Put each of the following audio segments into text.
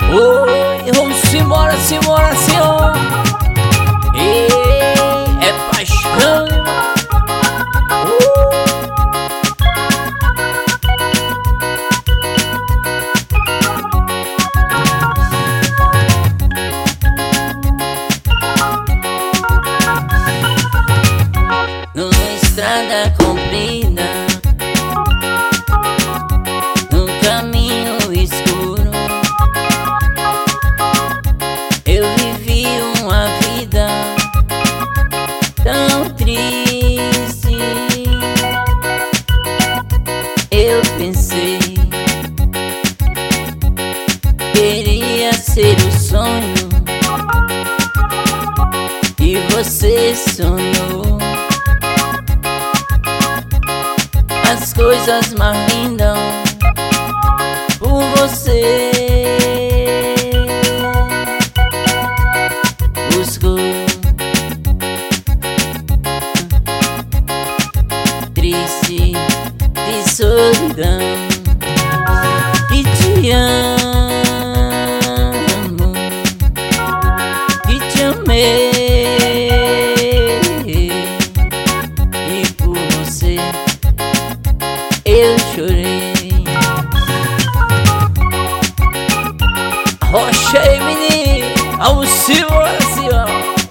Oi, vamos embora, simbora, senhor. É paixão. Numa estrada comprida, num caminho escuro, eu vivi uma vida tão triste. Eu pensei, queria ser o sonho, e você sonhou. As coisas mais lindas por você buscou. Triste de solidão, e te amo, e te amei, e por você eu chorei. Rochei, menino. Vamos embora, senhor.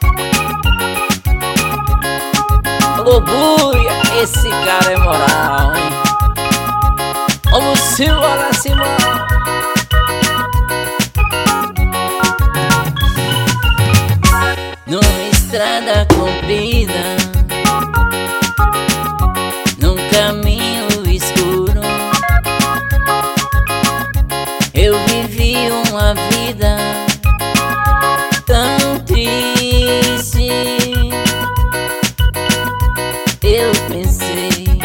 Ô, buia, esse cara é moral, hein? Vamos embora, senhor. Numa estrada comprida, num caminho escuro, eu vivi uma vida tão triste. Eu pensei,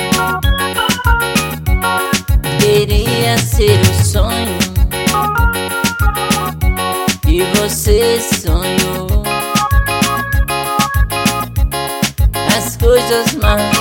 queria ser o sonho, e você sonhou. As coisas mais